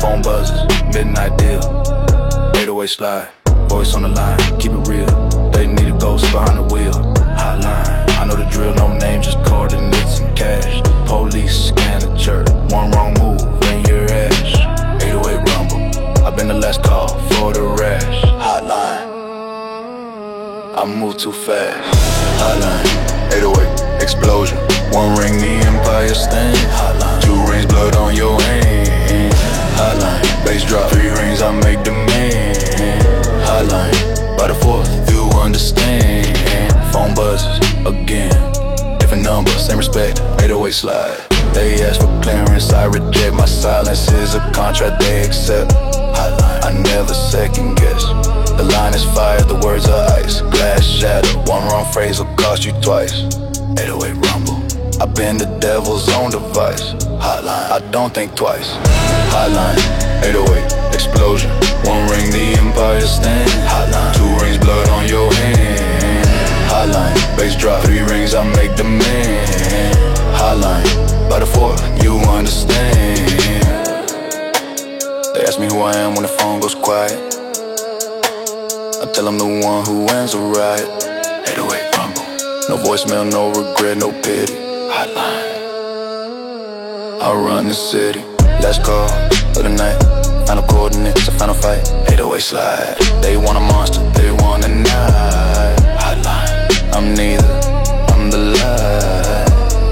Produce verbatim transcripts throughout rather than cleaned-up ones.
phone buzzes, midnight deal, eight oh eight slide, voice on the line, keep it real. They need a ghost behind the wheel. Hotline, I know the drill, no name, just coordinates and cash. Police scan the church, one wrong move and you're ash. eight oh eight rumble, I've been the last call for the rash. Hotline, I move too fast. Hotline, eight oh eight, explosion. One ring, the empire stand. Hotline, two rings, blood on your hand. Hotline, bass drop, three rings, I make the man. Hotline, by the fourth, you understand. Phone buzzes, again, different number, same respect, eight oh eight slide. They ask for clearance, I reject. My silence is a contract they accept. Hotline, I never second guess. The line is fire, the words are ice. Glass shatter, one wrong phrase will cost you twice. eight oh eight rumble, I've been the devil's own device. Hotline, I don't think twice. Hotline, eight oh eight, explosion. One ring, the empire stand. Hotline, two rings, blood on your hand. Hotline, bass drop, three rings, I make the man. Hotline, by the fourth, you understand. They ask me who I am when the phone goes quiet. I tell them the one who wins the riot. eight oh eight rumble, no voicemail, no regret, no pity. Hotline, I run the city. Last call of the night, final coordinates, a final fight. eight oh eight slide, they want a monster, they want a night. Hotline, I'm neither, I'm the light.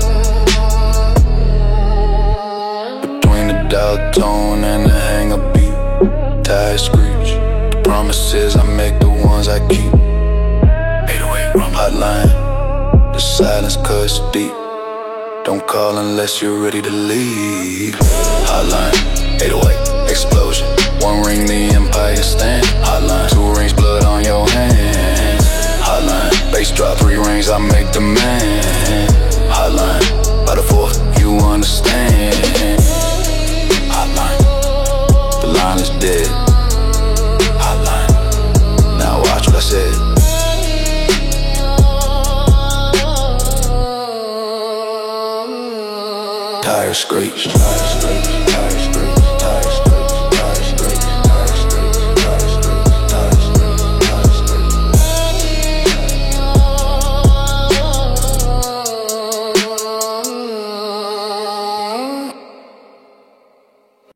Between the dial tone and the hang up beat, tire screech, the promises I make, the ones I keep. eight oh eight rumble, hotline, the silence cuts deep. Don't call unless you're ready to leave. Hotline, eight oh eight, explosion. One ring, the empire stand. Hotline, two rings, blood on your hand. Hotline, bass drop, three rings, I make the man. Hotline, by the fourth, you understand. Hotline, the line is dead. Hotline, now watch what I said. Tire screech.